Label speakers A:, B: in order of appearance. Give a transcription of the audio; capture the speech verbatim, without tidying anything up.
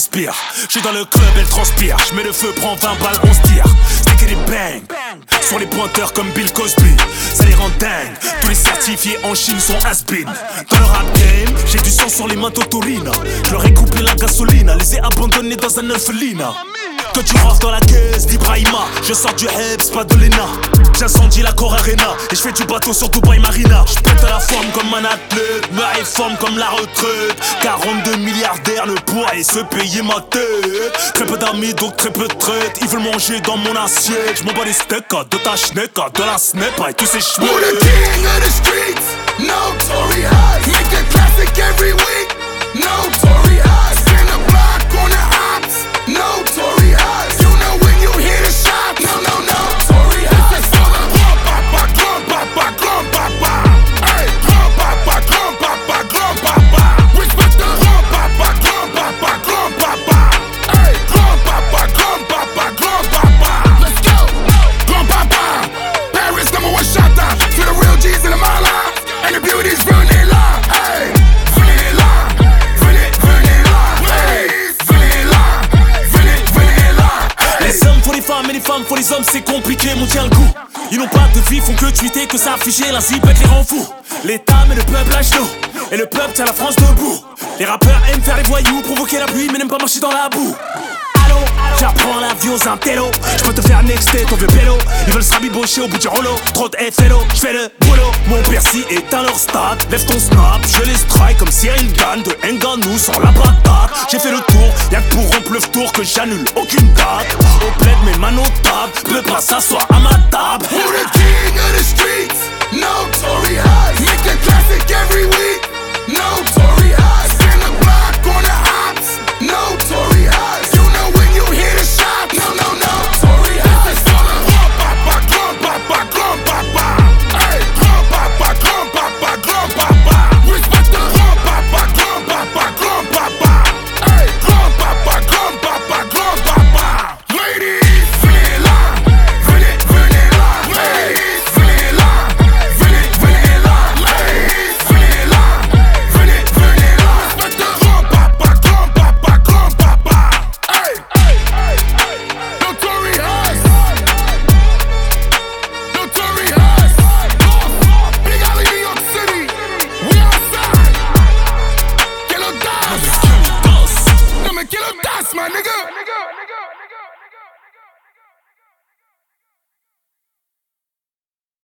A: conspire. J'suis dans le club, elle transpire. J'mets le feu, prends vingt balles, on se tire. Stick et des bang sur les pointeurs comme Bill Cosby. Ça les rend dingues. Tous les certifiés en Chine sont has-been. Dans le rap game, j'ai du sang sur les mains Totorina. J'leur ai coupé la gasolina, les ai abandonnés dans un orphelinat. Quand tu rentres dans la caisse d'Ibrahima, je sors du Hebs, pas de l'E N A. J'incendie la Cor Arena et je fais du bateau sur Dubai Marina. Je pète à la forme comme un athlète, me réforme comme la retraite. Quarante-deux milliardaires ne pourraient se payer ma tête. Très peu d'amis donc très peu de traite. Ils veulent manger dans mon assiette. Je m'en bats les steaks de ta schneck, de la snap et tous ces cheveux.
B: We're the king of the streets, notorious. Make a classic every week, notorious. Spin the block on the ops, notorious. You know when you hear the shot, no, no, notorious. This is for the grand-papa, grand-papa, grand-papa. Hey, grand-papa, grand-papa, grand-papa. Respect the grand-papa, grand-papa, grand-papa. Hey, grand-papa, grand-papa, grand-papa. Let's go, grand-papa. Paris number one shot down to the real G's in the mala. And the beauty's running loud. Hey, running loud. Venez, venez là. Hey, venez là. Venez, venez là.
A: Les hommes font les femmes et les femmes font les hommes, c'est compliqué, mon tient le coup. Ils n'ont pas de vie, font que tweeter, que s'afficher, la zipette les rend fous. L'État met le peuple à genoux, et le peuple tient la France debout. Les rappeurs aiment faire les voyous, provoquer la pluie, mais n'aiment pas marcher dans la boue. Allô, j'apprends l'avion, c'est un télo. J'peux te faire nexter ton vieux pélo. Ils veulent se rabibocher au bout du rouleau. Trop de F L O, j'fais le boulot. Mon Percy est à leur stade. Lève ton snap, je les strike comme Cyril Gann. De Ngannou sur la patate. J'ai fait le tour, y'a que pour rompre le tour que j'annule aucune date. Au plaid, mes mains notables. Peux pas s'asseoir à ma table.
B: We're the king of the streets, notorious. Make a classic every week, notorious. Spin the block on the ops, notorious. You know when you hear the shot, no, no, notorious. This is for the grand-papa, grand-papa, grand-papa. Hey, grand-papa, grand-papa, grand-papa. Respect the grand-papa, grand-papa, grand-papa. Hey, grand-papa, grand-papa, grand-papa. Ladies, venez là, venez, venez là. Ladies, venez là, venez, venez là. Ladies, venez là, venez, venez là. Respect the grand-papa, grand-papa, grand-papa. Hey, hey, hey, hey. Notorious, notorious. Big Alley, New York City. We outside. Que lo das? No me quiero das, my nigga.